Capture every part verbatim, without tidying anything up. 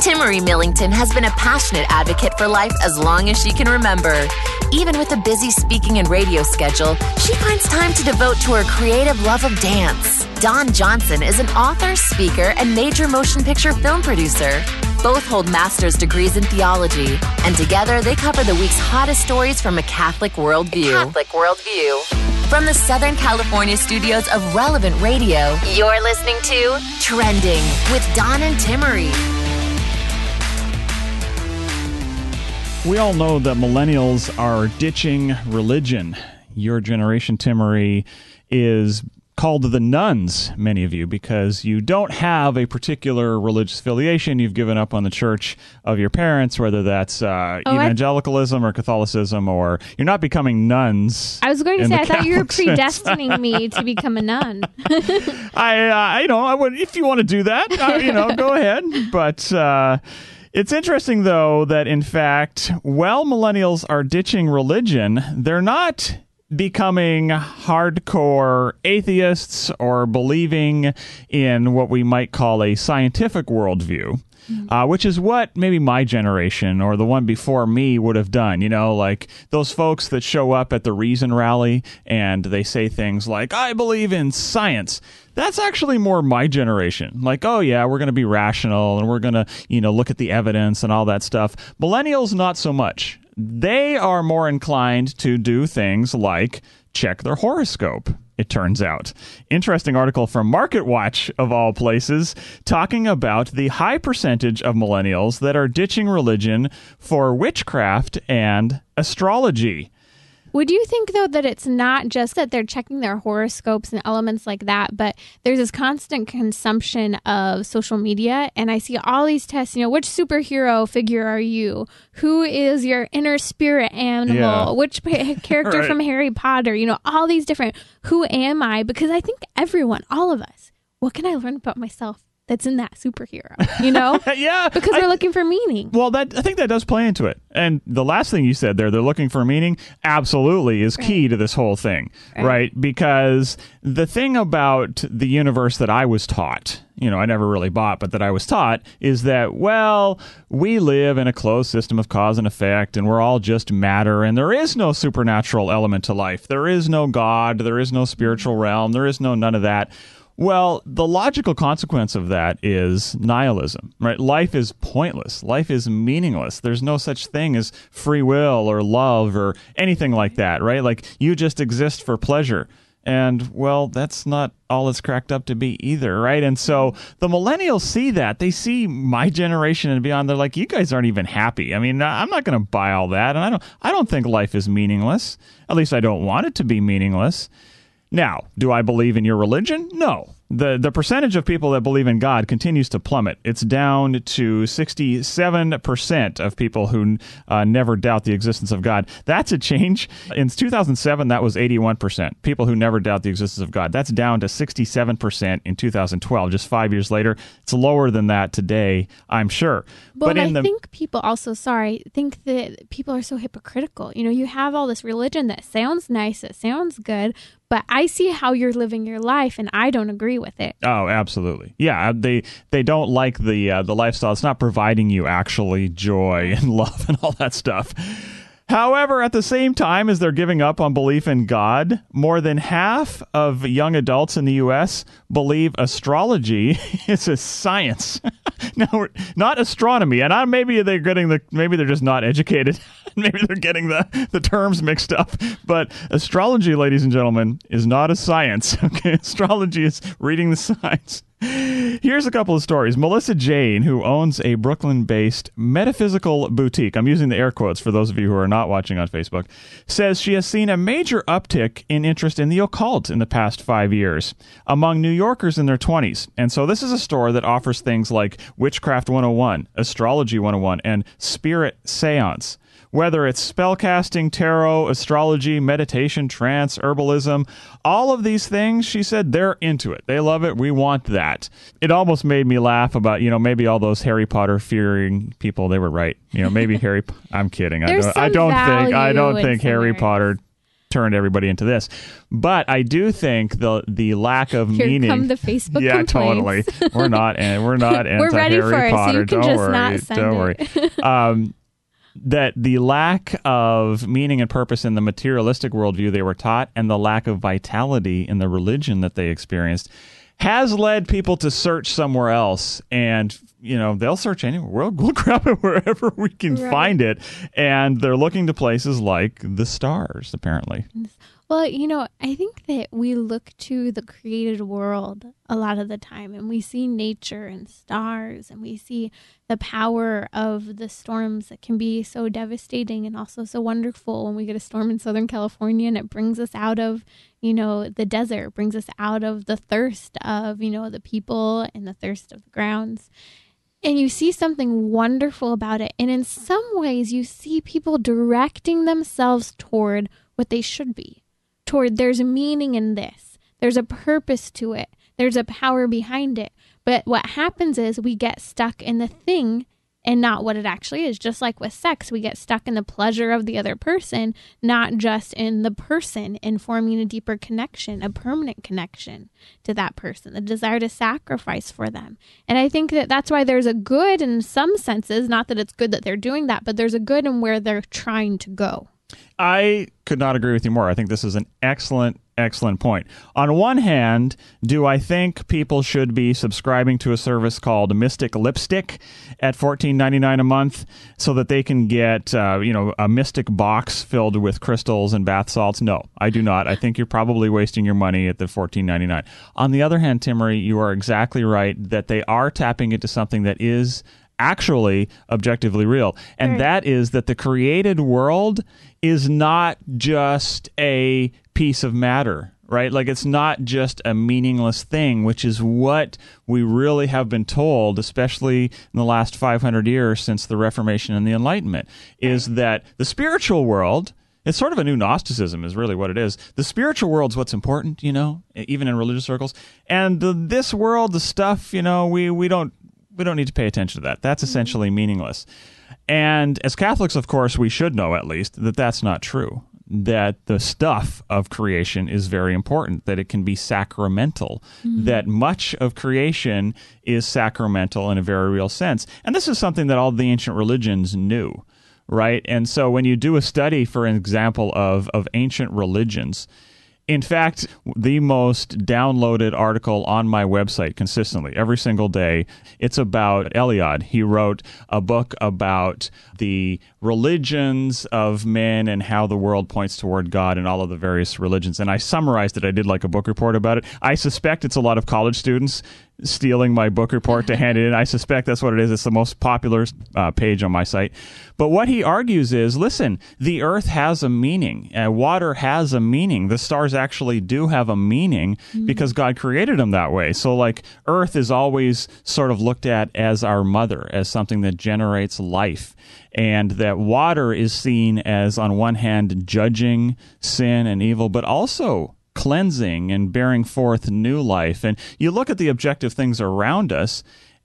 Timmery Millington has been a passionate advocate for life as long as she can remember. Even with a busy speaking and radio schedule, she finds time to devote to her creative love of dance. Dawn Johnson is an author, speaker, and major motion picture film producer. Both hold master's degrees in theology, and together they cover the week's hottest stories from a Catholic worldview. Catholic worldview. From the Southern California studios of Relevant Radio, you're listening to Trending with Dawn and Timmery. We all know that millennials are ditching religion. Your generation, Timmery, is called the nuns, many of you, because you don't have a particular religious affiliation. You've given up on the church of your parents, whether that's uh, oh, evangelicalism or Catholicism, or you're not becoming nuns. I was going to say, I thought you were predestining me to become a nun. I, uh, you know, I would, if you want to do that, uh, you know, go ahead. But uh, it's interesting, though, that in fact, while millennials are ditching religion, they're not becoming hardcore atheists or believing in what we might call a scientific worldview, mm-hmm. uh, which is what maybe my generation or the one before me would have done. You know, like those folks that show up at the Reason rally and they say things like, I believe in science. That's actually more my generation. Like, oh, yeah, we're going to be rational and we're going to, you know, look at the evidence and all that stuff. Millennials, not so much. They are more inclined to do things like check their horoscope, it turns out. Interesting article from MarketWatch, of all places, talking about the high percentage of millennials that are ditching religion for witchcraft and astrology. Would you think, though, that it's not just that they're checking their horoscopes and elements like that, but there's this constant consumption of social media, and I see all these tests, you know, which superhero figure are you? Who is your inner spirit animal? Yeah. Which pa- character Right. from Harry Potter? You know, all these different, who am I? Because I think everyone, all of us, what can I learn about myself that's in that superhero, you know? Yeah. Because I, we're looking for meaning. Well, that I think that does play into it. And the last thing you said there, they're looking for meaning, absolutely is key Right. to this whole thing, Right. right? Because the thing about the universe that I was taught, you know, I never really bought, but that I was taught, is that, well, we live in a closed system of cause and effect, and we're all just matter, and there is no supernatural element to life. There is no God, there is no spiritual realm, there is no none of that. Well, the logical consequence of that is nihilism, right? Life is pointless. Life is meaningless. There's no such thing as free will or love or anything like that, right? Like, you just exist for pleasure. And, well, that's not all it's cracked up to be either, right? And so the millennials see that. They see my generation and beyond. They're like, you guys aren't even happy. I mean, I'm not going to buy all that. And I don't, I don't think life is meaningless. At least I don't want it to be meaningless. Now, do I believe in your religion? No. The the percentage of people that believe in God continues to plummet. It's down to sixty-seven percent of people who uh, never doubt the existence of God. That's a change. In two thousand seven, that was eighty-one percent. People who never doubt the existence of God. That's down to sixty-seven percent in two thousand twelve, just five years later. It's lower than that today, I'm sure. But, but in I the, think people also, sorry, think that people are so hypocritical. You know, you have all this religion that sounds nice, it sounds good, but I see how you're living your life, and I don't agree with it. Oh, absolutely. Yeah, they they don't like the uh, the lifestyle. It's not providing you actually joy and love and all that stuff. However, at the same time as they're giving up on belief in God, more than half of young adults in the U S believe astrology is a science. Now, not astronomy, and I, maybe they're getting the maybe they're just not educated. Maybe they're getting the, the terms mixed up. But astrology, ladies and gentlemen, is not a science. Okay, astrology is reading the signs. Here's a couple of stories. Melissa Jane, who owns a Brooklyn-based metaphysical boutique, I'm using the air quotes for those of you who are not watching on Facebook, says she has seen a major uptick in interest in the occult in the past five years among New Yorkers in their twenties. And so this is a store that offers things like Witchcraft one oh one, Astrology one oh one, and Spirit Seance. Whether it's spellcasting, tarot, astrology, meditation, trance, herbalism, all of these things, she said, they're into it. They love it. We want that. It almost made me laugh about, you know, maybe all those Harry Potter fearing people, they were right. You know, maybe Harry, I'm kidding. I There's don't, some I don't think, I don't value in think Harry some Potter turned everybody into this. But I do think the the lack of Here meaning. come the Facebook yeah, complaints. totally. We're not, and we're not We're anti ready Harry for it, so Potter. you can don't just worry. not send don't it. worry. Um, that the lack of meaning and purpose in the materialistic worldview they were taught, and the lack of vitality in the religion that they experienced, has led people to search somewhere else. And you know, they'll search anywhere. We'll, we'll grab it wherever we can right. find it. And they're looking to places like the stars, apparently. Well, you know, I think that we look to the created world a lot of the time, and we see nature and stars, and we see the power of the storms that can be so devastating and also so wonderful when we get a storm in Southern California and it brings us out of, you know, the desert, brings us out of the thirst of, you know, the people and the thirst of the grounds. And you see something wonderful about it. And in some ways, you see people directing themselves toward what they should be. Toward there's a meaning in this. There's a purpose to it. There's a power behind it. But what happens is we get stuck in the thing and not what it actually is. Just like with sex, we get stuck in the pleasure of the other person, not just in the person, and forming a deeper connection, a permanent connection to that person, the desire to sacrifice for them. And I think that that's why there's a good in some senses, not that it's good that they're doing that, but there's a good in where they're trying to go. I could not agree with you more. I think this is an excellent, excellent point. On one hand, do I think people should be subscribing to a service called Mystic Lipstick at fourteen ninety-nine a month so that they can get, uh, you know, a Mystic box filled with crystals and bath salts? No, I do not. I think you're probably wasting your money at the fourteen ninety-nine. On the other hand, Timmerie, you are exactly right that they are tapping into something that is actually objectively real. And right. that is that the created world is not just a piece of matter, right? Like it's not just a meaningless thing, which is what we really have been told, especially in the last five hundred years since the Reformation and the Enlightenment, is that the spiritual world, it's sort of a new Gnosticism is really what it is. The spiritual world's what's important, you know, even in religious circles. And the, this world, the stuff, you know, we, we don't We don't need to pay attention to that. That's essentially meaningless. And as Catholics, of course, we should know at least that that's not true, that the stuff of creation is very important, that it can be sacramental, mm-hmm. that much of creation is sacramental in a very real sense. And this is something that all the ancient religions knew, right? And so when you do a study, for example, of, of ancient religions, in fact, the most downloaded article on my website consistently, every single day, it's about Eliade. He wrote a book about the religions of men and how the world points toward God and all of the various religions. And I summarized it. I did like a book report about it. I suspect it's a lot of college students stealing my book report to hand it in. I suspect that's what it is. It's the most popular uh, page on my site. But what he argues is, listen, the earth has a meaning. Uh, water has a meaning. The stars actually do have a meaning mm-hmm. because God created them that way. So like earth is always sort of looked at as our mother, as something that generates life. And that water is seen as, on one hand, judging sin and evil, but also cleansing and bearing forth new life. And you look at the objective things around us,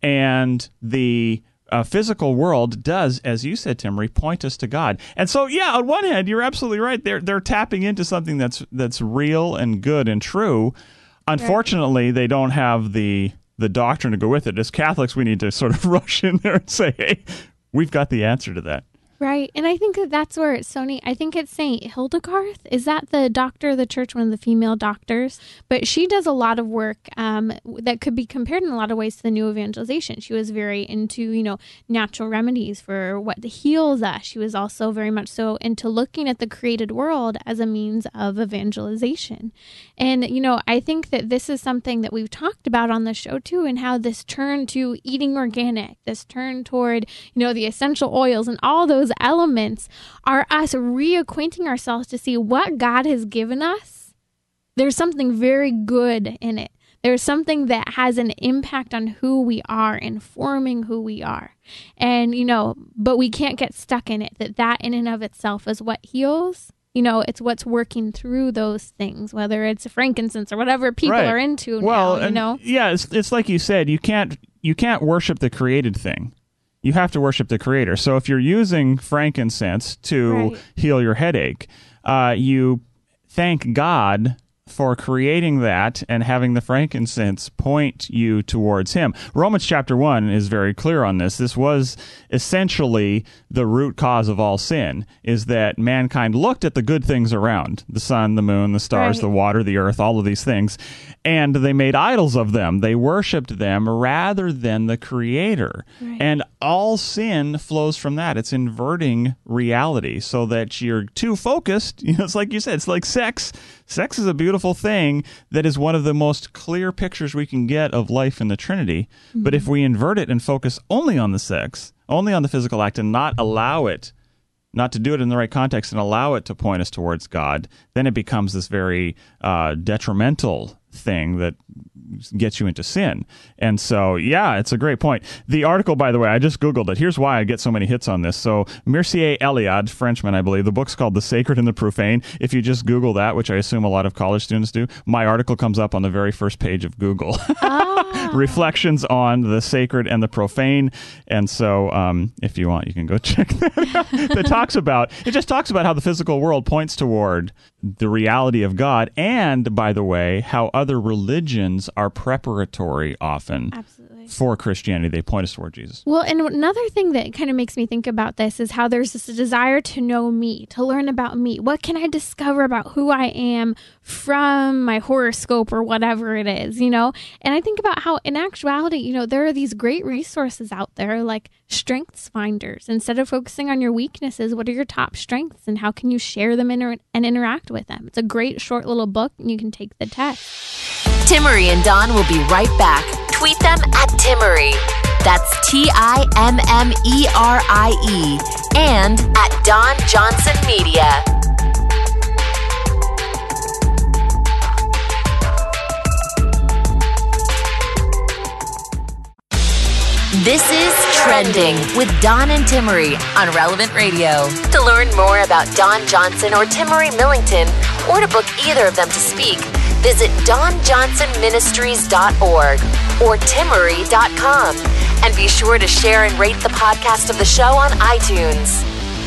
and the uh, physical world does, as you said, Timmerie, point us to God. And so, yeah, on one hand, you're absolutely right. They're they're tapping into something that's that's real and good and true. Unfortunately, right. they don't have the the doctrine to go with it. As Catholics, we need to sort of rush in there and say, hey, we've got the answer to that. Right. And I think that that's where it's so neat. I think it's Saint Hildegarth. Is that the doctor of the church, one of the female doctors? But she does a lot of work um, that could be compared in a lot of ways to the new evangelization. She was very into, you know, natural remedies for what heals us. She was also very much so into looking at the created world as a means of evangelization. And, you know, I think that this is something that we've talked about on the show, too, and how this turn to eating organic, this turn toward, you know, the essential oils and all those elements are us reacquainting ourselves to see what God has given us. There's something very good in it. There's something that has an impact on who we are, informing who we are. And, you know, but we can't get stuck in it, that that in and of itself is what heals. You know, it's what's working through those things, whether it's frankincense or whatever people right. are into well, now, you know? Yeah, it's, it's like you said, you can't you can't worship the created thing. You have to worship the creator. So if you're using frankincense to right. heal your headache, uh, you thank God for creating that and having the frankincense point you towards him. Romans chapter one is very clear on this. This was essentially the root cause of all sin, is that mankind looked at the good things around, the sun, the moon, the stars, Right. the water, the earth, all of these things, and they made idols of them. They worshipped them rather than the Creator. Right. And all sin flows from that. It's inverting reality so that you're too focused. You know, it's like you said, it's like sex. Sex is a beautiful thing that is one of the most clear pictures we can get of life in the Trinity. Mm-hmm. But if we invert it and focus only on the sex, only on the physical act, and not allow it, not to do it in the right context and allow it to point us towards God, then it becomes this very uh, detrimental thing that gets you into sin. And so, yeah, it's a great point. The article, by the way, I just Googled it. Here's why I get so many hits on this. So Mircea Eliade, Frenchman, I believe, the book's called The Sacred and the Profane. If you just Google that, which I assume a lot of college students do, my article comes up on the very first page of Google. Oh. Reflections on the sacred and the profane. And so um, if you want, you can go check that out. That talks about, it just talks about how the physical world points toward the reality of God, and, by the way, how other religions are preparatory often Absolutely. for Christianity. They point us toward Jesus. Well, and another thing that kind of makes me think about this is how there's this desire to know me, to learn about me. What can I discover about who I am from my horoscope or whatever it is, you know? And I think about how, in actuality, you know, there are these great resources out there like Strengths Finders. Instead of focusing on your weaknesses, what are your top strengths and how can you share them inter- and interact with them? It's a great short little book and you can take the test. Timmerie and Don will be right back. Tweet them at Timmerie. That's T I M M E R I E. And at Don Johnson Media. This is Trending with Don and Timmerie on Relevant Radio. To learn more about Don Johnson or Timmerie Millington, or to book either of them to speak, visit don johnson ministries dot org or timmerie dot com. And be sure to share and rate the podcast of the show on iTunes.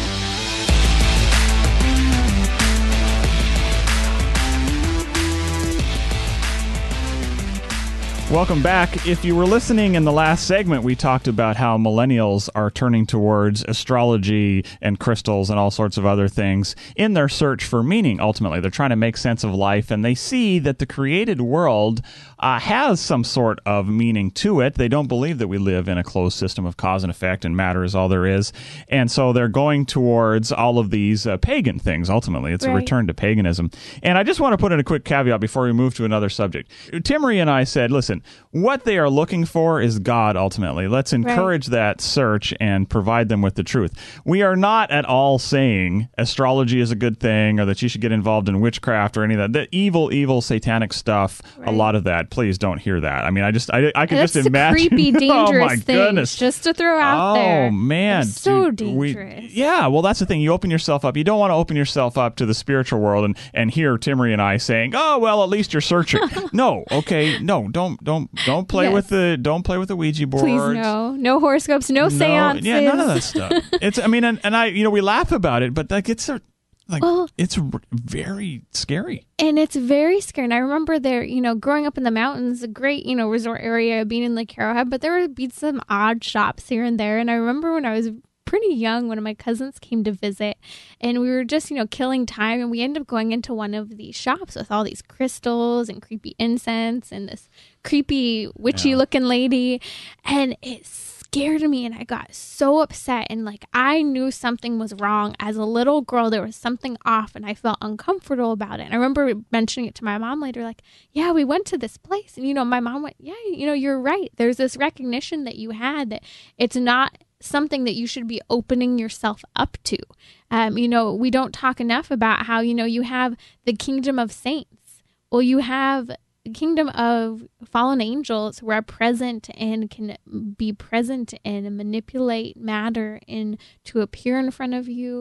Welcome back. If you were listening in the last segment, we talked about how millennials are turning towards astrology and crystals and all sorts of other things in their search for meaning. Ultimately, they're trying to make sense of life, and they see that the created world uh, has some sort of meaning to it. They don't believe that we live in a closed system of cause and effect and matter is all there is. And so they're going towards all of these uh, pagan things, ultimately. It's Right. a return to paganism. And I just want to put in a quick caveat before we move to another subject. Timmerie and I said, listen, what they are looking for is God, ultimately. Let's encourage right. that search and provide them with the truth. We are not at all saying astrology is a good thing or that you should get involved in witchcraft or any of that. The evil, evil, satanic stuff, right. a lot of that. Please don't hear that. I mean, I just, I, I can That's just imagine. Creepy, dangerous oh, my things goodness. just to throw out oh, there. Oh, man. It's so Dude, dangerous. We, yeah, well, that's the thing. You open yourself up. You don't want to open yourself up to the spiritual world and, and hear Timmerie and I saying, oh, well, at least you're searching. no, okay, no, don't, don't, don't play yes. with the, don't play with the Ouija board. Please, no. No horoscopes, no, no seances. Yeah, none of that stuff. It's, I mean, and, and I, you know, we laugh about it, but like, it's a, like, well, it's very scary. And it's very scary. And I remember there, you know, growing up in the mountains, a great, you know, resort area, being in Lake Arrowhead, but there would be some odd shops here and there. And I remember when I was pretty young, one of my cousins came to visit and we were just, you know, killing time. And we ended up going into one of these shops with all these crystals and creepy incense and this creepy witchy yeah. looking lady. And it's scared me and I got so upset and like I knew something was wrong as a little girl. There was something off and I felt uncomfortable about it. And I remember mentioning it to my mom later, like, yeah, we went to this place. And, you know, my mom went, yeah, you know, you're right. There's this recognition that you had that it's not something that you should be opening yourself up to. Um, you know, we don't talk enough about how, you know, you have the kingdom of saints. Well, you have the kingdom of fallen angels who are present and can be present and manipulate matter and to appear in front of you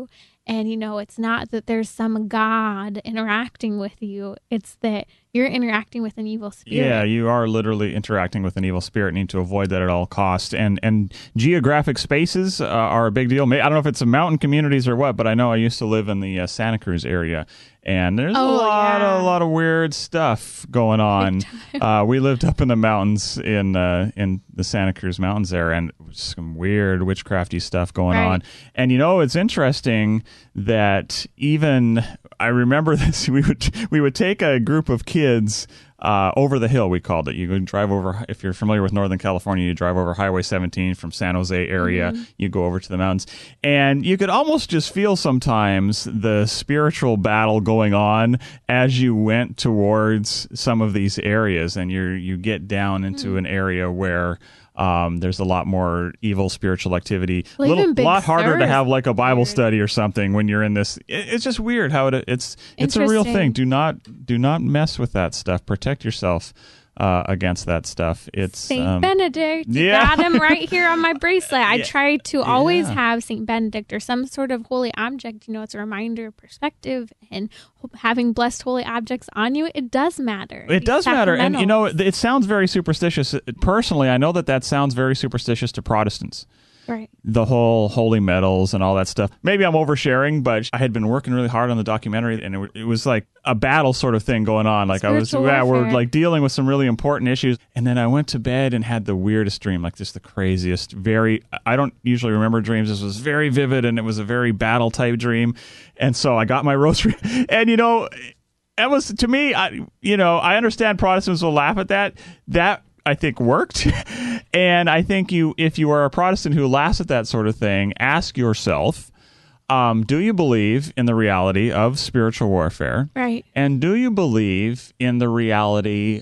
And, you know, it's not that there's some God interacting with you. It's that you're interacting with an evil spirit. Yeah, you are literally interacting with an evil spirit. Need to avoid that at all costs. And and geographic spaces uh, are a big deal. I don't know if it's the mountain communities or what, but I know I used to live in the uh, Santa Cruz area. And there's Oh, a lot, yeah. a lot of weird stuff going on. Uh, we lived up in the mountains in uh, in the Santa Cruz Mountains there, and some weird witchcrafty stuff going Right. on. And you know, it's interesting that even I remember this. We would we would take a group of kids uh, over the hill. We called it. You would drive over. If you're familiar with Northern California, you drive over Highway seventeen from San Jose area. Mm-hmm. You go over to the mountains, and you could almost just feel sometimes the spiritual battle going on as you went towards some of these areas, and you you get down into mm-hmm. an area where. Um, there's a lot more evil spiritual activity. A well, little, lot harder Sur to have like a Bible weird. study or something when you're in this. It, it's just weird how it it's it's a real thing. Do not do not mess with that stuff. Protect yourself uh, against that stuff. It's Saint um, Benedict. You yeah. got him right here on my bracelet. I Yeah. try to always Yeah. have Saint Benedict or some sort of holy object. You know, it's a reminder of perspective, and having blessed holy objects on you, it does matter. It These does matter, and you know, sacramentals. it, it sounds very superstitious. Personally, I know that that sounds very superstitious to Protestants. Right. The whole holy medals and all that stuff. Maybe I'm oversharing, but I had been working really hard on the documentary, and it, it was like a battle sort of thing going on. Like Spiritual I was, yeah, we're warfare. like dealing with some really important issues. And then I went to bed and had the weirdest dream, like just the craziest, very, I don't usually remember dreams. This was very vivid, and it was a very battle type dream. And so I got my rosary, and you know, it was, to me, I, you know, I understand Protestants will laugh at that. That, I think, worked. And I think you, if you are a Protestant who laughs at that sort of thing, ask yourself, um, do you believe in the reality of spiritual warfare? Right. And do you believe in the reality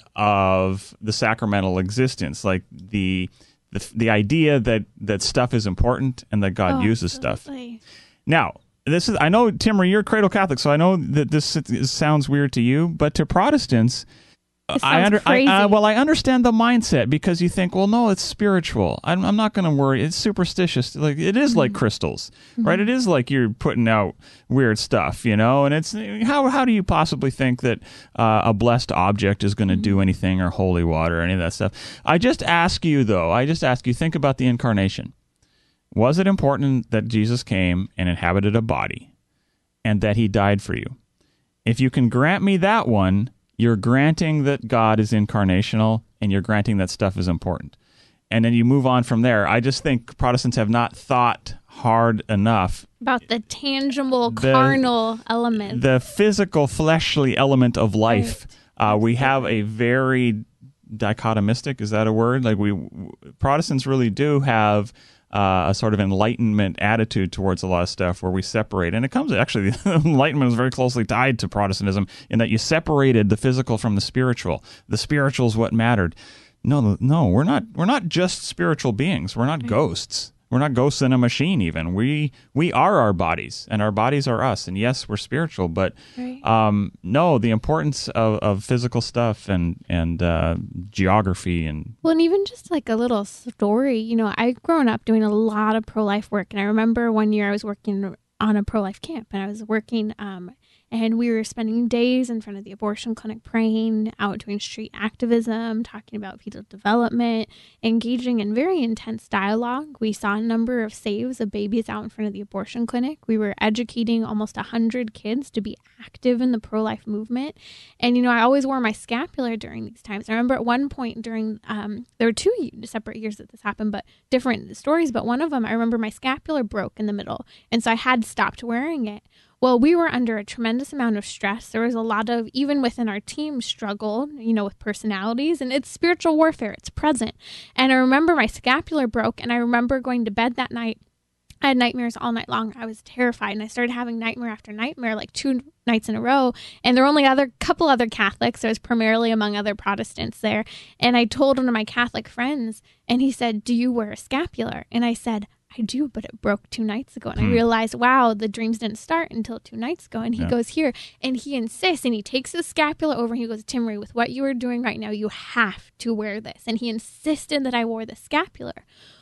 of the sacramental existence, like the the, the idea that, that stuff is important and that God Oh, uses stuff? absolutely. Now, this is, I know, Timmery, you're cradle Catholic, so I know that this sounds weird to you, but to Protestants, It I sounds under, crazy. I, I, well, I understand the mindset, because you think, well, no, it's spiritual. I'm, I'm not going to worry. It's superstitious. Like it is Mm-hmm. like crystals, mm-hmm. right? It is like you're putting out weird stuff, you know. And it's how how do you possibly think that uh, a blessed object is going to mm-hmm. do anything, or holy water, or any of that stuff? I just ask you, though. I just ask you, think about the incarnation. Was it important that Jesus came and inhabited a body, and that he died for you? If you can grant me that one, you're granting that God is incarnational, and you're granting that stuff is important. And then you move on from there. I just think Protestants have not thought hard enough About the tangible, The- carnal element. the physical, fleshly element of life. Uh, we have a very dichotomistic, is that a word? Like we Protestants really do have uh, a sort of enlightenment attitude towards a lot of stuff, where we separate. And it comes, actually, enlightenment is very closely tied to Protestantism, in that you separated the physical from the spiritual. The spiritual is what mattered. No, no, we're not. We're not just spiritual beings. We're not ghosts. We're not ghosts in a machine. Even we we are our bodies, and our bodies are us. And yes, we're spiritual, but Right. um, no, the importance of, of physical stuff and and uh, geography and Well, and even just like a little story, you know, I've grown up doing a lot of pro-life work. And I remember one year I was working on a pro-life camp, and I was working, um, and we were spending days in front of the abortion clinic praying, out doing street activism, talking about fetal development, engaging in very intense dialogue. We saw a number of saves of babies out in front of the abortion clinic. We were educating almost one hundred kids to be active in the pro-life movement. And, you know, I always wore my scapular during these times. I remember at one point during, um, there were two separate years that this happened, but different stories. But one of them, I remember my scapular broke in the middle. And so I had stopped wearing it. Well, we were under a tremendous amount of stress. There was a lot of, even within our team, struggle, you know, with personalities. And it's spiritual warfare. It's present. And I remember my scapular broke. And I remember going to bed that night. I had nightmares all night long. I was terrified, and I started having nightmare after nightmare, like two nights in a row. And there were only other couple other Catholics. I was primarily among other Protestants there. And I told one of my Catholic friends, and he said, "Do you wear a scapular?" And I said, "I do, but it broke two nights ago." And I realized, wow, the dreams didn't start until two nights ago. And he Yeah. goes here, and he insists, and he takes the scapular over, and he goes, "Timmery, with what you are doing right now, you have to wear this." And he insisted that I wore the scapular.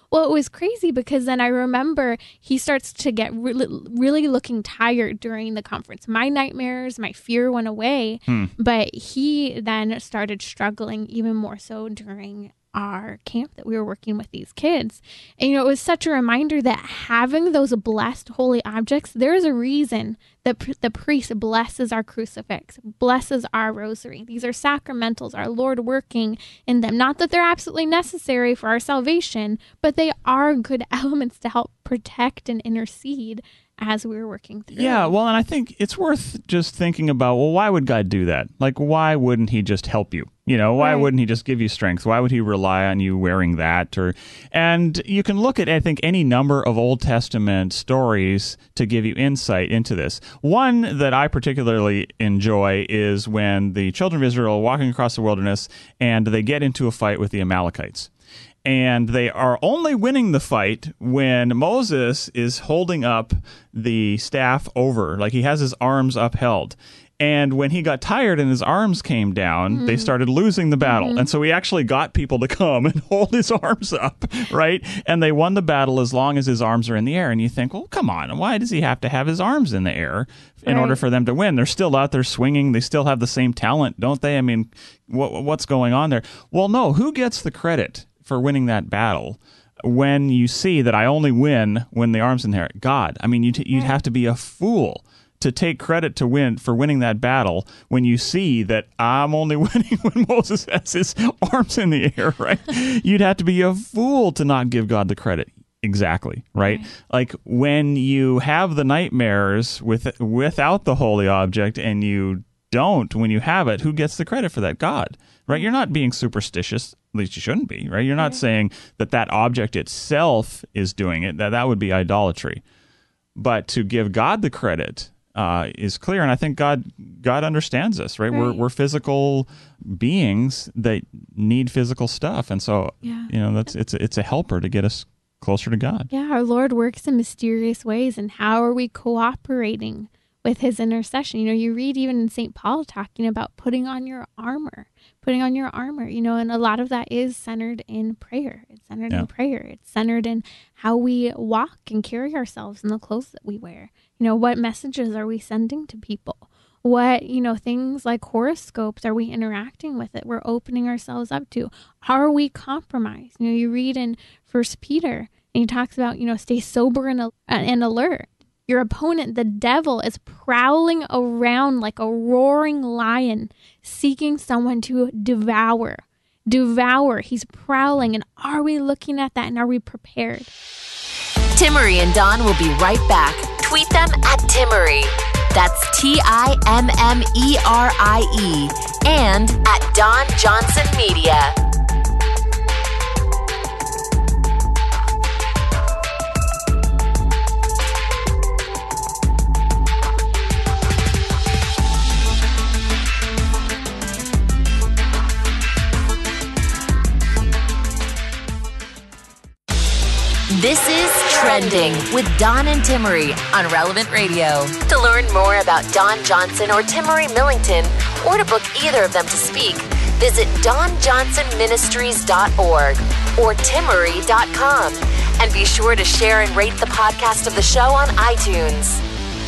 Well, it was crazy because then I remember he starts to get really, really looking tired during the conference. My nightmares, my fear went away, Hmm. but he then started struggling even more so during our camp that we were working with these kids. And, you know, it was such a reminder that having those blessed holy objects, there's a reason that pr- the priest blesses our crucifix, blesses our rosary. These are sacramentals, our Lord working in them. Not that they're absolutely necessary for our salvation, but they are good elements to help protect and intercede as we were working through. Yeah, well, and I think it's worth just thinking about, well, why would God do that? Like, why wouldn't he just help you? You know, why Right. wouldn't he just give you strength? Why would he rely on you wearing that? Or, and you can look at, I think, any number of Old Testament stories to give you insight into this. One that I particularly enjoy is when the children of Israel are walking across the wilderness and they get into a fight with the Amalekites. And they are only winning the fight when Moses is holding up the staff over, like he has his arms upheld. And when he got tired and his arms came down, mm-hmm. they started losing the battle. Mm-hmm. And so he actually got people to come and hold his arms up, right? And they won the battle as long as his arms are in the air. And you think, well, come on, why does he have to have his arms in the air in right. order for them to win? They're still out there swinging. They still have the same talent, don't they? I mean, what, what's going on there? Well, no, who gets the credit for winning that battle when you see that I only win when the arm's in there? God. I mean, you'd, you'd have to be a fool to take credit to win for winning that battle when you see that I'm only winning when Moses has his arms in the air, right? You'd have to be a fool to not give God the credit. Exactly, right? right? Like when you have the nightmares with without the holy object and you don't when you have it, who gets the credit for that? God, right? You're not being superstitious. At least you shouldn't be, right? You're not right. saying that that object itself is doing it. That that would be idolatry. But to give God the credit uh, is clear, and I think God God understands us, right? right? We're we're physical beings that need physical stuff, and so yeah. you know that's it's it's a helper to get us closer to God. Yeah, our Lord works in mysterious ways, and how are we cooperating with his intercession? You know, you read even in Saint Paul talking about putting on your armor, putting on your armor, you know, and a lot of that is centered in prayer. It's centered yeah. in prayer. It's centered in how we walk and carry ourselves in the clothes that we wear. You know, what messages are we sending to people? What, you know, things like horoscopes, are we interacting with it? We're opening ourselves up to. How are we compromised? You know, you read in First Peter, and he talks about, you know, stay sober and, and alert. Your opponent, the devil, is prowling around like a roaring lion, seeking someone to devour. Devour. He's prowling. And are we looking at that, and are we prepared? Timmerie and Dawn will be right back. Tweet them at Timmerie. That's T I M M E R I E. And at Dawn Johnson Media. This is Trending with Dawn and Timmerie on Relevant Radio. To learn more about Dawn Johnson or Timmerie Millington, or to book either of them to speak, visit dawn johnson ministries dot org or timmerie dot com. And be sure to share and rate the podcast of the show on iTunes.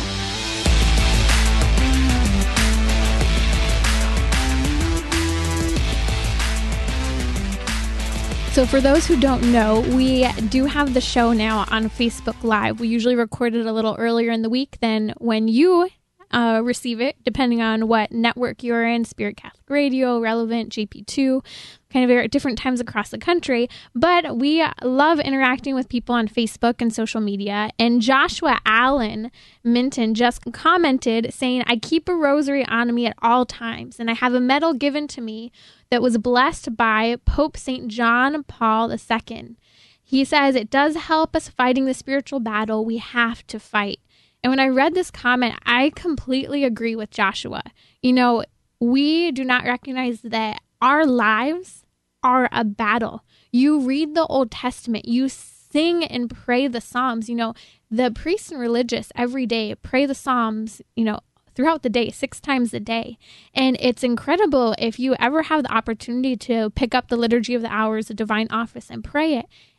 So for those who don't know, we do have the show now on Facebook Live. We usually record it a little earlier in the week than when you uh, receive it, depending on what network you're in, Spirit Catholic Radio, Relevant, J P two, kind of at different times across the country. But we love interacting with people on Facebook and social media. And Joshua Allen Minton just commented saying, I keep a rosary on me at all times, and I have a medal given to me that was blessed by Pope Saint John Paul the Second. He says it does help us fighting the spiritual battle we have to fight. And when I read this comment, I completely agree with Joshua. You know, we do not recognize that our lives are a battle. You read the Old Testament, you sing and pray the Psalms. You know, the priests and religious every day pray the Psalms, you know, throughout the day, six times a day. And it's incredible if you ever have the opportunity to pick up the Liturgy of the Hours, the Divine Office, and pray it.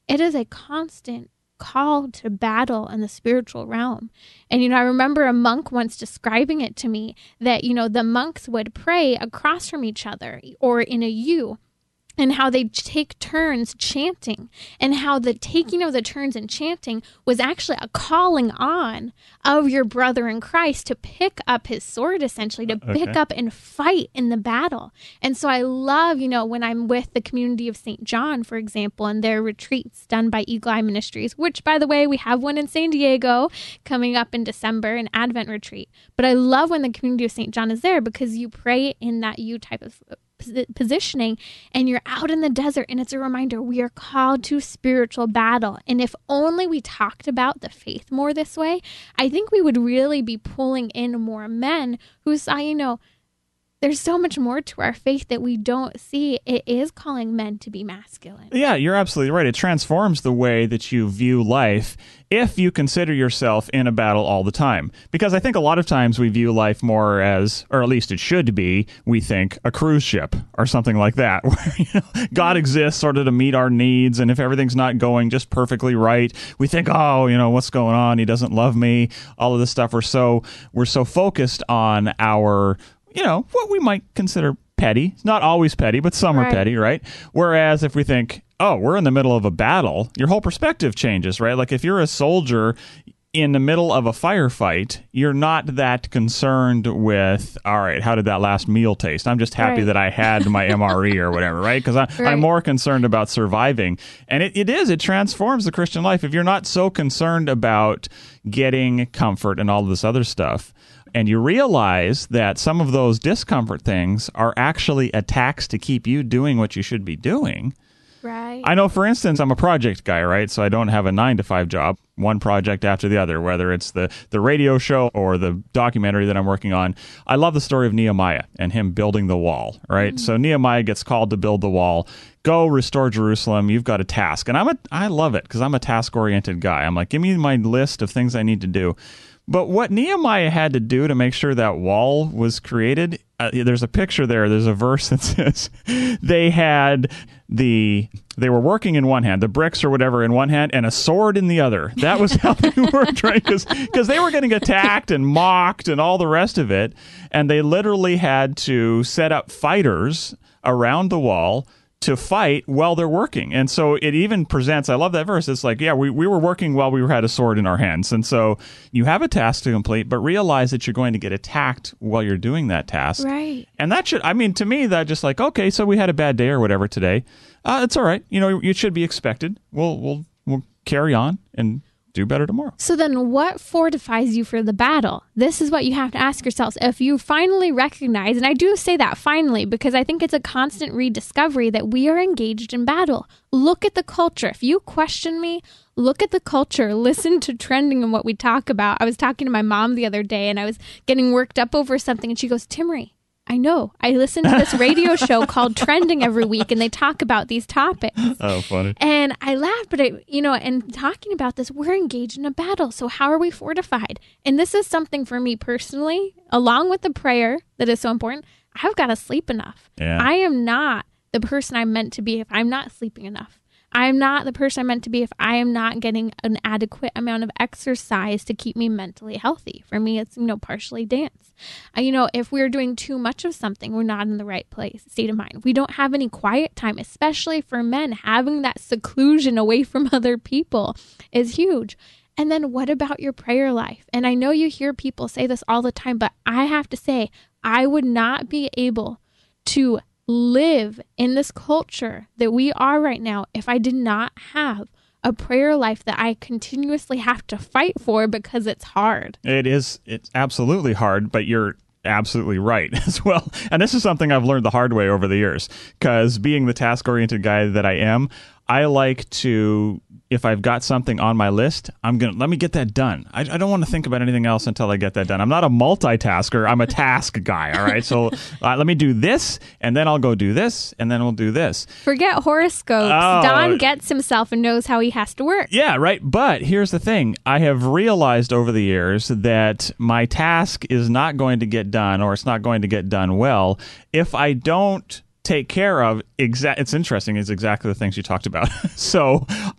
it is a constant call to battle in the spiritual realm. And, you know, I remember a monk once describing it to me that, you know, the monks would pray across from each other or in a U, and how they take turns chanting, and how the taking of the turns and chanting was actually a calling on of your brother in Christ to pick up his sword, essentially, to okay. pick up and fight in the battle. And so I love, you know, when I'm with the community of Saint John, for example, and their retreats done by Eagle Eye Ministries, which, by the way, we have one in San Diego coming up in December, an Advent retreat. But I love when the community of Saint John is there, because you pray in that U type of positioning, and you're out in the desert, and it's a reminder we are called to spiritual battle. And if only we talked about the faith more this way, I think we would really be pulling in more men who saw, you know, there's so much more to our faith that we don't see. It is calling men to be masculine. Yeah, you're absolutely right. It transforms the way that you view life if you consider yourself in a battle all the time. Because I think a lot of times we view life more as, or at least it should be, we think, a cruise ship or something like that, where, you know, God exists sort of to meet our needs, and if everything's not going just perfectly right, we think, oh, you know, what's going on? He doesn't love me. All of this stuff. We're so we're so focused on our, you know, what we might consider petty. It's not always petty, but some right. are petty, right? Whereas if we think, oh, we're in the middle of a battle, your whole perspective changes, right? Like if you're a soldier in the middle of a firefight, you're not that concerned with, all right, how did that last meal taste? I'm just happy right. that I had my M R E or whatever, right? Because right. I'm more concerned about surviving. And it, it is, it transforms the Christian life. If you're not so concerned about getting comfort and all of this other stuff, and you realize that some of those discomfort things are actually attacks to keep you doing what you should be doing. Right. I know, for instance, I'm a project guy, right? So I don't have a nine to five job, one project after the other, whether it's the, the radio show or the documentary that I'm working on. I love the story of Nehemiah and him building the wall, right? Mm-hmm. So Nehemiah gets called to build the wall. Go restore Jerusalem. You've got a task. And I'm a, I love it because I'm a task-oriented guy. I'm like, give me my list of things I need to do. But what Nehemiah had to do to make sure that wall was created, uh, there's a picture there. There's a verse that says they had the, they were working in one hand, the bricks or whatever in one hand, and a sword in the other. That was how they worked, right? Because they were getting attacked and mocked and all the rest of it. And they literally had to set up fighters around the wall to fight while they're working. And so it even presents, I love that verse. It's like, yeah, we, we were working while we had a sword in our hands. And so you have a task to complete, but realize that you're going to get attacked while you're doing that task. Right. And that should, I mean, to me, that just like, okay, so we had a bad day or whatever today. Uh, it's all right. You know, it should be expected. We'll, we'll, we'll carry on and do better tomorrow. So then what fortifies you for the battle? This is what you have to ask yourselves. If you finally recognize, and I do say that finally, because I think it's a constant rediscovery that we are engaged in battle. Look at the culture. If you question me, look at the culture. Listen to trending and what we talk about. I was talking to my mom the other day, and I was getting worked up over something, and she goes, Timmery, I know. I listen to this radio show called Trending every week, and they talk about these topics. Oh, funny. And I laughed, but I, you know, and talking about this, we're engaged in a battle. So how are we fortified? And this is something for me personally, along with the prayer that is so important. I've got to sleep enough. Yeah. I am not the person I'm meant to be if I'm not sleeping enough. I'm not the person I'm meant to be if I am not getting an adequate amount of exercise to keep me mentally healthy. For me, it's, you know, partially dance. Uh, you know, if we're doing too much of something, we're not in the right place, state of mind. We don't have any quiet time, especially for men. Having that seclusion away from other people is huge. And then what about your prayer life? And I know you hear people say this all the time, but I have to say, I would not be able to live in this culture that we are right now if I did not have a prayer life that I continuously have to fight for because it's hard. It is. It's absolutely hard, but you're absolutely right as well. And this is something I've learned the hard way over the years, because being the task-oriented guy that I am, I like to, if I've got something on my list, I'm going to, let me get that done. I, I don't want to think about anything else until I get that done. I'm not a multitasker. I'm a task guy. All right. So uh, let me do this, and then I'll go do this, and then we'll do this. Forget horoscopes. Oh. Don gets himself and knows how he has to work. Yeah, right. But here's the thing. I have realized over the years that my task is not going to get done, or it's not going to get done well, if I don't take care of exact. It's interesting. It's exactly the things you talked about. So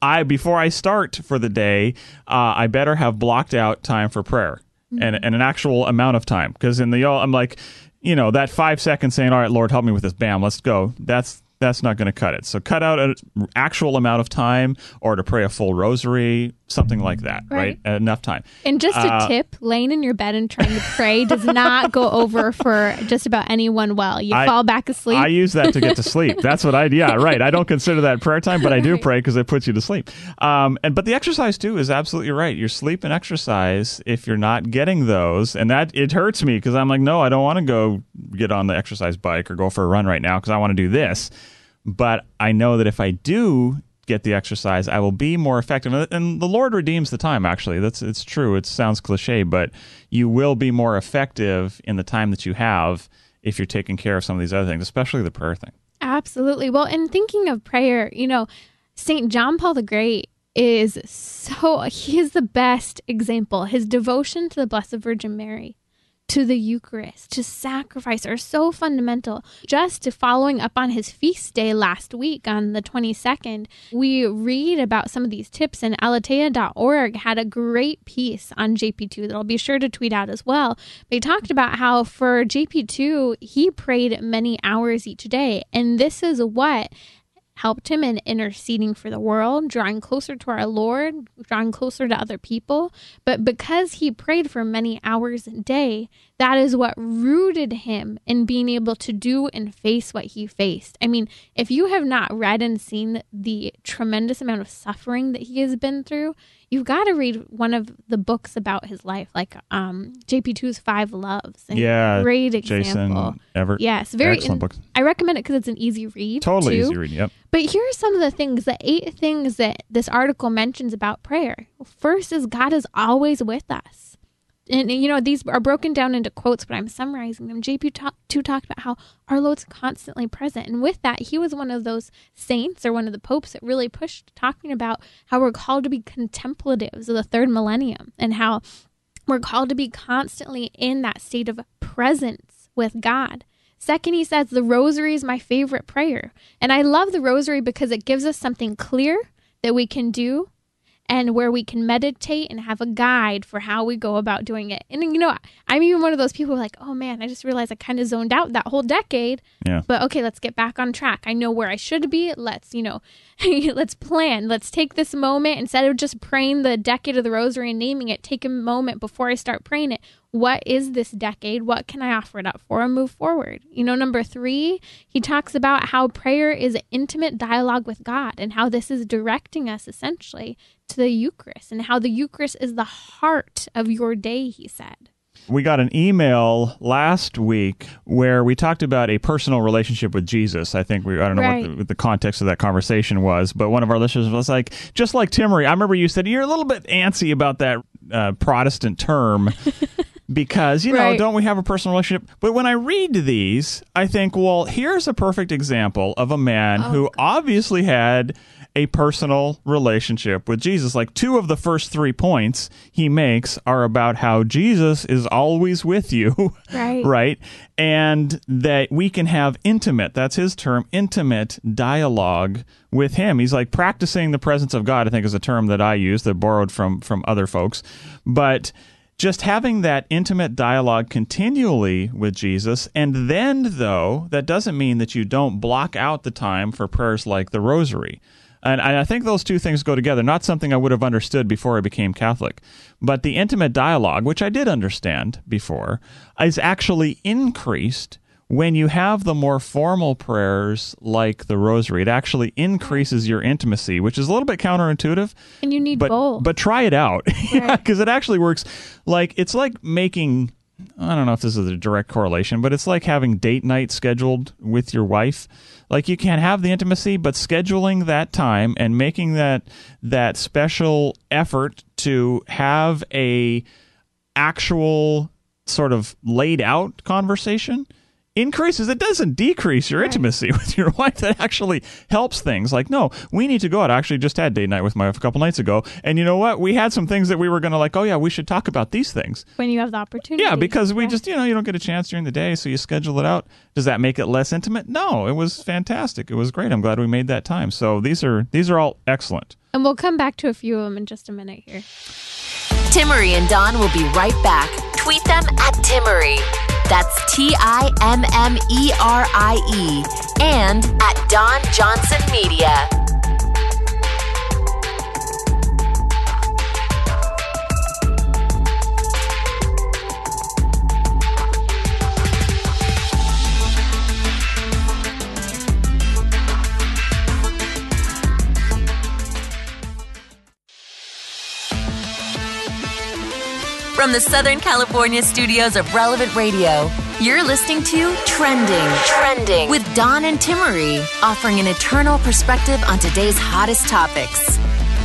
I before I start for the day, uh, I better have blocked out time for prayer mm-hmm. and, and an actual amount of time. Because in the, I'm like, you know, that five seconds saying, all right, Lord, help me with this. Bam, let's go. That's that's not going to cut it. So cut out an actual amount of time, or to pray a full rosary, something like that, right? right? Enough time. And just a uh, tip, laying in your bed and trying to pray does not go over for just about anyone well. You I, fall back asleep. I use that to get to sleep. That's what I, yeah, right. I don't consider that prayer time, but I do pray because it puts you to sleep. Um, and But the exercise, too, is absolutely right. Your sleep and exercise, if you're not getting those, and that, it hurts me because I'm like, no, I don't want to go get on the exercise bike or go for a run right now because I want to do this. But I know that if I do get the exercise, I will be more effective. And the Lord redeems the time, actually. That's it's true. It sounds cliche, but you will be more effective in the time that you have if you're taking care of some of these other things, especially the prayer thing. Absolutely. Well, and thinking of prayer, you know, Saint John Paul the Great is so, he is the best example. His devotion to the Blessed Virgin Mary, to the Eucharist, to sacrifice are so fundamental. Just to following up on his feast day last week on the twenty-second, we read about some of these tips, and aleteia dot org had a great piece on J P two that I'll be sure to tweet out as well. They talked about how for J P two, he prayed many hours each day, and this is what helped him in interceding for the world, drawing closer to our Lord, drawing closer to other people. But because he prayed for many hours a day, that is what rooted him in being able to do and face what he faced. I mean, if you have not read and seen the tremendous amount of suffering that he has been through, you've got to read one of the books about his life, like um, J P two's Five Loves. And yeah, great example. Jason Evert. Yes, very excellent book. I recommend it because it's an easy read. Totally too. easy read. Yep. But here are some of the things, the eight things that this article mentions about prayer. First is God is always with us. And, you know, these are broken down into quotes, but I'm summarizing them. J P two talked about how our Lord's constantly present. And with that, he was one of those saints or one of the popes that really pushed talking about how we're called to be contemplatives of the third millennium and how we're called to be constantly in that state of presence with God. Second, he says, the rosary is my favorite prayer. And I love the rosary because it gives us something clear that we can do and where we can meditate and have a guide for how we go about doing it. And, you know, I'm even one of those people who are like, oh, man, I just realized I kind of zoned out that whole decade. Yeah. But, okay, let's get back on track. I know where I should be. Let's, you know, let's plan. Let's take this moment. Instead of just praying the decade of the rosary and naming it, take a moment before I start praying it. What is this decade? What can I offer it up for and move forward? You know, number three, he talks about how prayer is an intimate dialogue with God and how this is directing us essentially to the Eucharist and how the Eucharist is the heart of your day, he said. We got an email last week where we talked about a personal relationship with Jesus. I think we, I don't know right. what, the, what the context of that conversation was, but one of our listeners was like, just like Timmery, I remember you said you're a little bit antsy about that uh, Protestant term because, you know, right. don't we have a personal relationship? But when I read these, I think, well, here's a perfect example of a man oh, who God. obviously had a personal relationship with Jesus. Like two of the first three points he makes are about how Jesus is always with you, right? right? And that we can have intimate, that's his term, intimate dialogue with him. He's like practicing the presence of God, I think is a term that I use that borrowed from, from other folks. But just having that intimate dialogue continually with Jesus. And then, though, that doesn't mean that you don't block out the time for prayers like the Rosary. And I think those two things go together, not something I would have understood before I became Catholic. But the intimate dialogue, which I did understand before, is actually increased when you have the more formal prayers like the Rosary. It actually increases your intimacy, which is a little bit counterintuitive. And you need but, both. But try it out, because right. it actually works. Like it's like making... I don't know if this is a direct correlation, but it's like having date night scheduled with your wife. Like you can't have the intimacy, but scheduling that time and making that that special effort to have a actual sort of laid out conversation increases, it doesn't decrease your Right. intimacy with your wife. That actually helps things. Like, no, we need to go out. I actually just had date night with my wife a couple nights ago. And you know what? We had some things that we were going to like, oh, yeah, we should talk about these things. When you have the opportunity. Yeah, because we Yeah. just, you know, you don't get a chance during the day, so you schedule it out. Does that make it less intimate? No, it was fantastic. It was great. I'm glad we made that time. So these are these are all excellent. And we'll come back to a few of them in just a minute here. Timmery and Don will be right back. Tweet them at Timmery. That's T I M M E R I E. And at Don Johnson Media. From the Southern California studios of Relevant Radio, you're listening to Trending. Trending with Don and Timmery, offering an eternal perspective on today's hottest topics.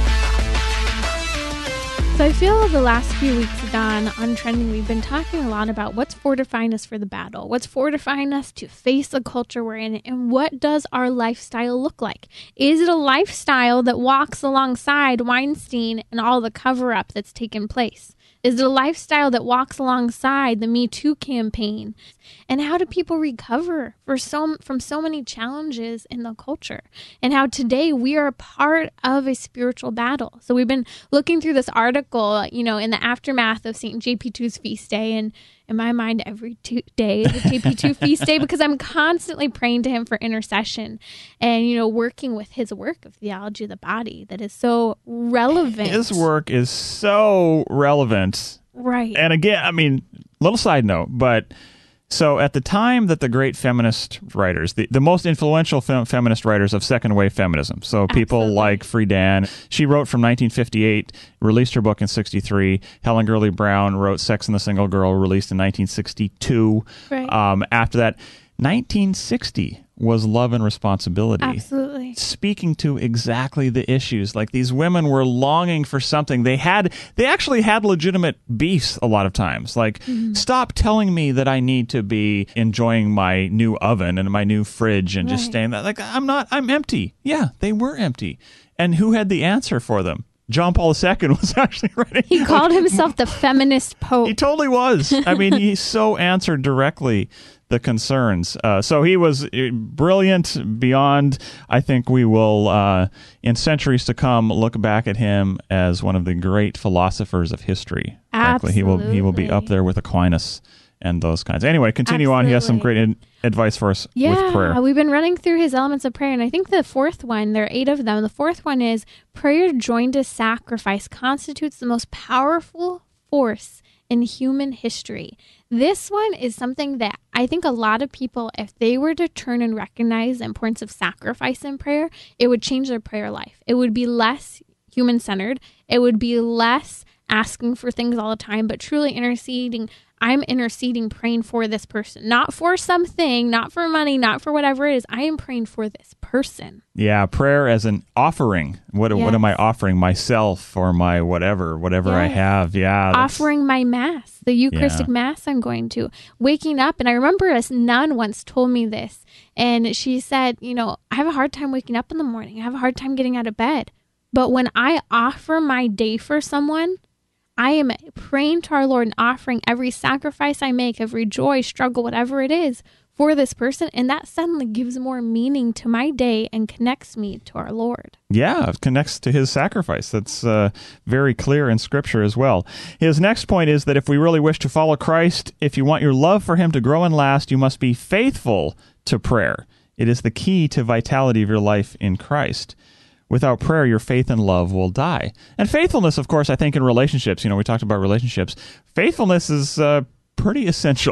So I feel the last few weeks, Don, on Trending, we've been talking a lot about what's fortifying us for the battle, what's fortifying us to face the culture we're in, and what does our lifestyle look like? Is it a lifestyle that walks alongside Weinstein and all the cover-up that's taken place? Is it a lifestyle that walks alongside the Me Too campaign? And how do people recover for so, from so many challenges in the culture? And how today we are a part of a spiritual battle. So we've been looking through this article, you know, in the aftermath of Saint J P two's feast day. And in my mind, every two day is a J P two feast day because I'm constantly praying to him for intercession and, you know, working with his work of theology of the body that is so relevant. His work is so relevant. Right. And again, I mean, little side note, but so at the time that the great feminist writers, the, the most influential fem- feminist writers of second wave feminism, so people Absolutely. like Friedan, she wrote from nineteen fifty-eight, released her book in sixty-three. Helen Gurley Brown wrote Sex and the Single Girl, released in nineteen sixty-two. Right. Um, after that, nineteen sixty was Love and Responsibility. Absolutely. Speaking to exactly the issues. Like, these women were longing for something. They had, they actually had legitimate beefs a lot of times. Like, mm-hmm. stop telling me that I need to be enjoying my new oven and my new fridge and just Right. staying there. Like, I'm not, I'm empty. Yeah, they were empty. And who had the answer for them? John Paul the Second was actually writing. He called himself the feminist pope. He totally was. I mean, he so answered directly the concerns. Uh, so he was brilliant beyond, I think we will, uh, in centuries to come, look back at him as one of the great philosophers of history. Frankly, he will he will be up there with Aquinas and those kinds. Anyway, continue on. He has some great ad- advice for us yeah, with prayer. We've been running through his elements of prayer, and I think the fourth one, there are eight of them. The fourth one is prayer joined to sacrifice constitutes the most powerful force in human history. This one is something that I think a lot of people, if they were to turn and recognize the importance of sacrifice in prayer, it would change their prayer life. It would be less human-centered. It would be less asking for things all the time, but truly interceding. I'm interceding, praying for this person, not for something, not for money, not for whatever it is. I am praying for this person. Yeah, prayer as an offering. What Yes. what am I offering? Myself or my whatever, whatever I Yes. have. Yeah. that's- Offering my mass, the Eucharistic Yeah. mass I'm going to. Waking up, and I remember a nun once told me this, and she said, you know, I have a hard time waking up in the morning. I have a hard time getting out of bed. But when I offer my day for someone, I am praying to our Lord and offering every sacrifice I make, every joy, struggle, whatever it is, for this person. And that suddenly gives more meaning to my day and connects me to our Lord. Yeah, it connects to his sacrifice. That's uh, very clear in Scripture as well. His next point is that if we really wish to follow Christ, if you want your love for him to grow and last, you must be faithful to prayer. It is the key to vitality of your life in Christ. Without prayer, your faith and love will die. And faithfulness, of course, I think in relationships, you know, we talked about relationships. Faithfulness is uh, pretty essential.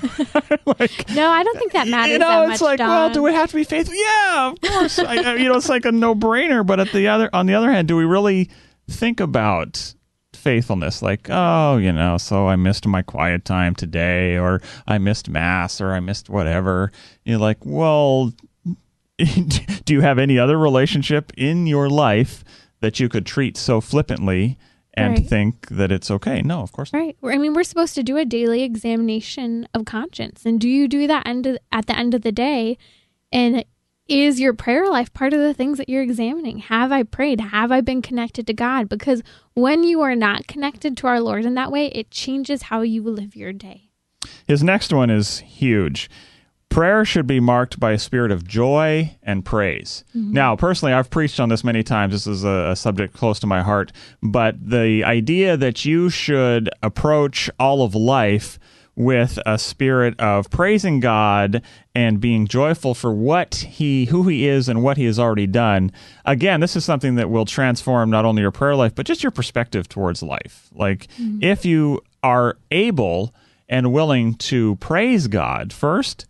like, No, I don't think that matters you know, that it's much, like, Don. well, do we have to be faithful? Yeah, of course. I, I- you know, it's like a no-brainer. But at the other, on the other hand, do we really think about faithfulness? Like, oh, you know, so I missed my quiet time today, or I missed mass, or I missed whatever. You're like, well, do you have any other relationship in your life that you could treat so flippantly and right. to think that it's okay. No, of course not. Right. I mean, we're supposed to do a daily examination of conscience. And do you do that end of, at the end of the day? And is your prayer life part of the things that you're examining? Have I prayed? Have I been connected to God? Because when you are not connected to our Lord in that way, it changes how you live your day. His next one is huge. Prayer should be marked by a spirit of joy and praise. Mm-hmm. Now, personally, I've preached on this many times. This is a, a subject close to my heart. But the idea that you should approach all of life with a spirit of praising God and being joyful for what he, who he is and what he has already done. Again, this is something that will transform not only your prayer life, but just your perspective towards life. Like, mm-hmm. if you are able and willing to praise God first,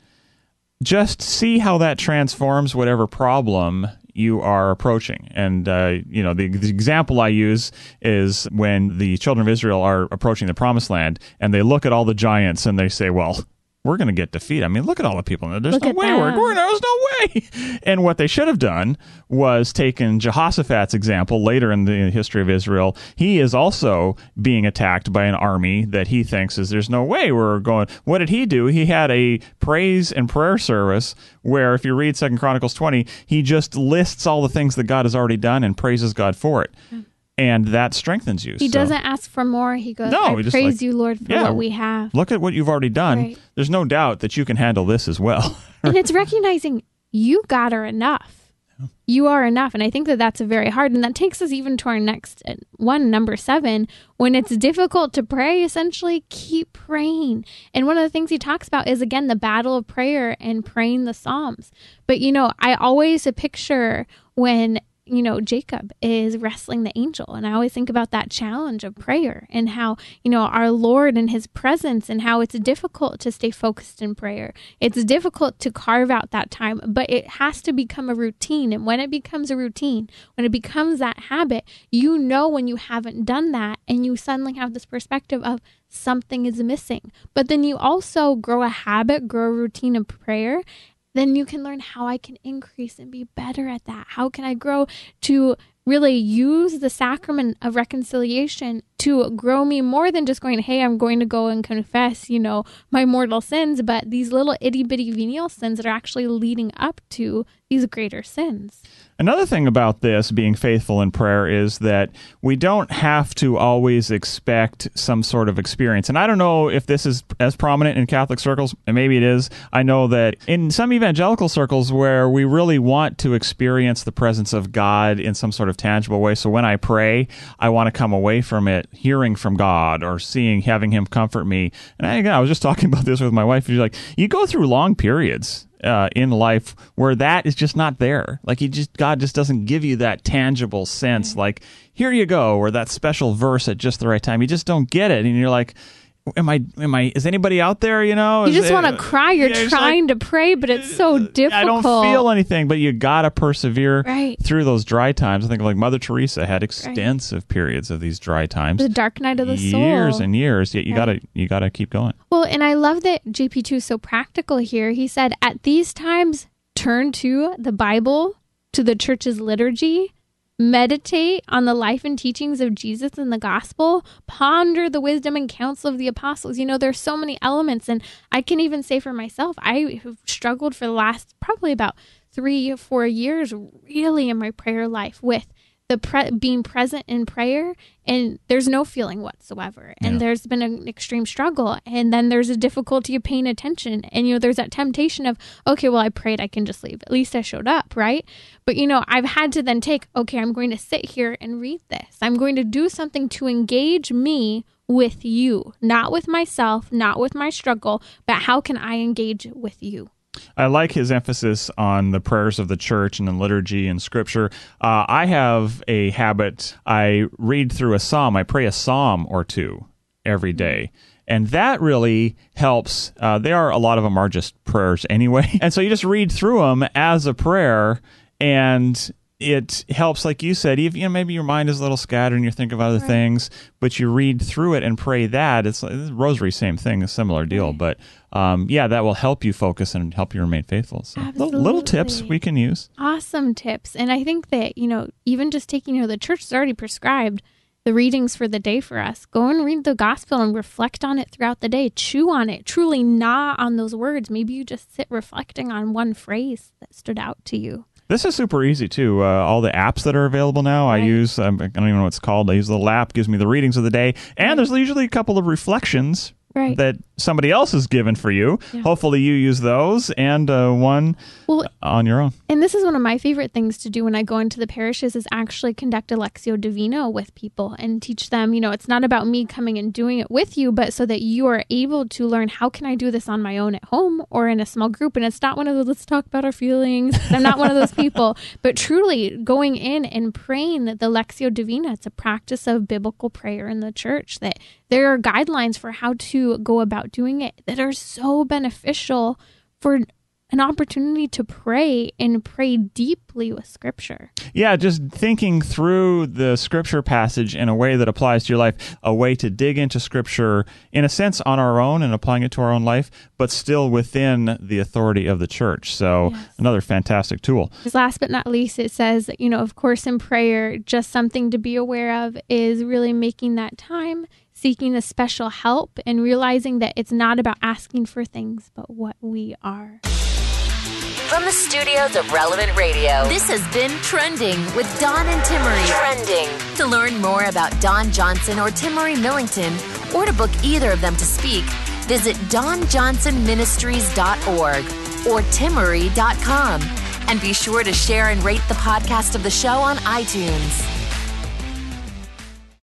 just see how that transforms whatever problem you are approaching. And, uh, you know, the, the example I use is when the children of Israel are approaching the promised land and they look at all the giants and they say, well, we're going to get defeated. I mean, look at all the people. There's look no way we're going. There's no way. And what they should have done was taken Jehoshaphat's example later in the history of Israel. He is also being attacked by an army that he thinks is there's no way we're going. What did he do? He had a praise and prayer service where, if you read Second Chronicles twenty, he just lists all the things that God has already done and praises God for it. Mm. And that strengthens you. He so. doesn't ask for more. He goes, no, I he just praise like, you, Lord, for yeah, what we have. Look at what you've already done. Right. There's no doubt that you can handle this as well. And it's recognizing you, God, are enough. Yeah. You are enough. And I think that that's very hard. And that takes us even to our next one, number seven. When it's difficult to pray, essentially, keep praying. And one of the things he talks about is, again, the battle of prayer and praying the Psalms. But, you know, I always picture when you know, Jacob is wrestling the angel. And I always think about that challenge of prayer and how, you know, our Lord and his presence and how it's difficult to stay focused in prayer. It's difficult to carve out that time, but it has to become a routine. And when it becomes a routine, when it becomes that habit, you know when you haven't done that and you suddenly have this perspective of something is missing. But then you also grow a habit, grow a routine of prayer. Then you can learn how I can increase and be better at that. How can I grow to really use the sacrament of reconciliation to grow me more than just going, hey, I'm going to go and confess, you know, my mortal sins, but these little itty bitty venial sins that are actually leading up to these greater sins. Another thing about this, being faithful in prayer, is that we don't have to always expect some sort of experience. And I don't know if this is as prominent in Catholic circles, and maybe it is. I know that in some evangelical circles where we really want to experience the presence of God in some sort of tangible way. So when I pray, I want to come away from it hearing from God or seeing, having him comfort me. And I, again, I was just talking about this with my wife. She's like, you go through long periods Uh, in life where that is just not there. Like he just, God just doesn't give you that tangible sense, mm-hmm. like, here you go, or that special verse at just the right time. You just don't get it. And you're like, am I, am I, is anybody out there, you know? You is just it, want to cry. You're yeah, trying like, to pray, but it's so difficult. I don't feel anything, but you got to persevere right. through those dry times. I think like Mother Teresa had extensive right. periods of these dry times. The dark night of the years soul. Years and years, yet you right. gotta, you gotta keep going. Well, and I love that J P two is so practical here. He said, at these times, turn to the Bible, to the church's liturgy, meditate on the life and teachings of Jesus and the gospel, ponder the wisdom and counsel of the apostles. You know, there's so many elements, and I can even say for myself, I have struggled for the last probably about three or four years really in my prayer life with the pre- being present in prayer, and there's no feeling whatsoever. And yeah. there's been an extreme struggle. And then there's a difficulty of paying attention. And, you know, there's that temptation of, okay, well, I prayed, I can just leave. At least I showed up, right? But, you know, I've had to then take, okay, I'm going to sit here and read this. I'm going to do something to engage me with you, not with myself, not with my struggle, but how can I engage with you? I like his emphasis on the prayers of the church and the liturgy and scripture. Uh, I have a habit. I read through a psalm. I pray a psalm or two every day. And that really helps. Uh, they are, a lot of them are just prayers anyway. And so you just read through them as a prayer, and it helps, like you said, even, you know, maybe your mind is a little scattered and you're thinking of other right. things, but you read through it and pray that. It's, it's rosary, same thing, a similar deal. Right. But um, yeah, that will help you focus and help you remain faithful. So little, little tips we can use. Awesome tips. And I think that, you know, even just taking, you know, the church is already prescribed the readings for the day for us. Go and read the gospel and reflect on it throughout the day. Chew on it. Truly gnaw on those words. Maybe you just sit reflecting on one phrase that stood out to you. This is super easy, too. Uh, all the apps that are available now, right. I use, um, I don't even know what it's called. I use the little app, gives me the readings of the day. And right. there's usually a couple of reflections right. that somebody else has given for you. Yeah. Hopefully you use those and uh, one well, on your own. And this is one of my favorite things to do when I go into the parishes is actually conduct a Lectio Divina with people and teach them, you know, it's not about me coming and doing it with you, but so that you are able to learn how can I do this on my own at home or in a small group. And it's not one of those, let's talk about our feelings. I'm not one of those people, but truly going in and praying the Lectio Divina. It's a practice of biblical prayer in the church that there are guidelines for how to go about doing it that are so beneficial for an opportunity to pray and pray deeply with Scripture. Yeah, just thinking through the Scripture passage in a way that applies to your life, a way to dig into Scripture, in a sense, on our own and applying it to our own life, but still within the authority of the church. So yes. another fantastic tool. Last but not least, it says, you know, of course, in prayer, just something to be aware of is really making that time, seeking a special help, and realizing that it's not about asking for things, but what we are. From the studios of Relevant Radio, this has been Trending with Don and Timmerie. Trending. To learn more about Don Johnson or Timmerie Millington, or to book either of them to speak, visit don johnson ministries dot org or timmerie dot com. And be sure to share and rate the podcast of the show on iTunes.